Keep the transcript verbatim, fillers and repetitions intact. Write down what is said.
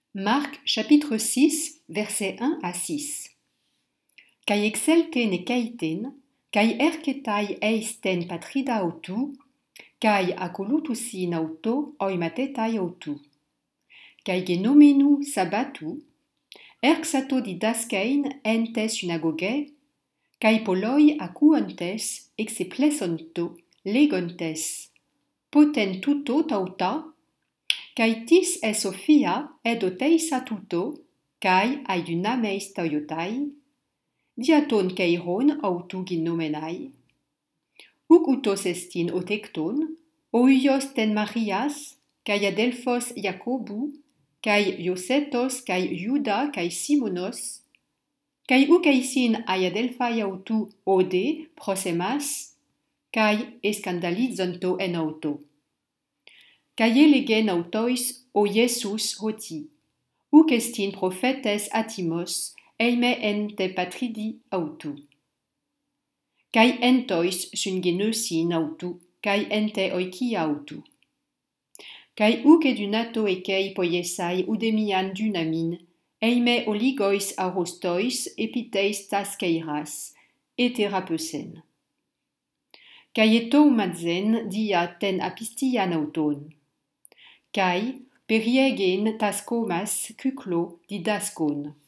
Marc chapitre six, versets un à six. Kai excelten e kaiten, kai erketai eisten patrida autu, kai akolutusin auto oimatetai autu. Kai genomenu sabatu, erxato didaskein entes synagoge, kai poloi akuantes exe plesonto legontes, poten tuto tauta, kai tis e Sophia ed oteisa tuto, kai aidunameis toiotai, diaton keiron autu ginomenai, uc utos estin otecton, oios ten Marias, kai adelphos Jacobu, kai Iosetos, kai Iuda, kai Simonos, kai uc eisin aiadelphai autu ode prosemas, kai escandalizonto en auto. Kai elegen autois o Iesus hoti, uc estin prophetes atimos, eime ente patridi autu. Kai entois sun geneusin autu, kai ente oikia autu. Kai uc edunato ecei poiesai udemian dunamin, eime oligois arostois epiteis taskeiras, eterapeusen. Kai eto madzen dia ten apistian auton. Kai periegen tas comas cuclo didaskon.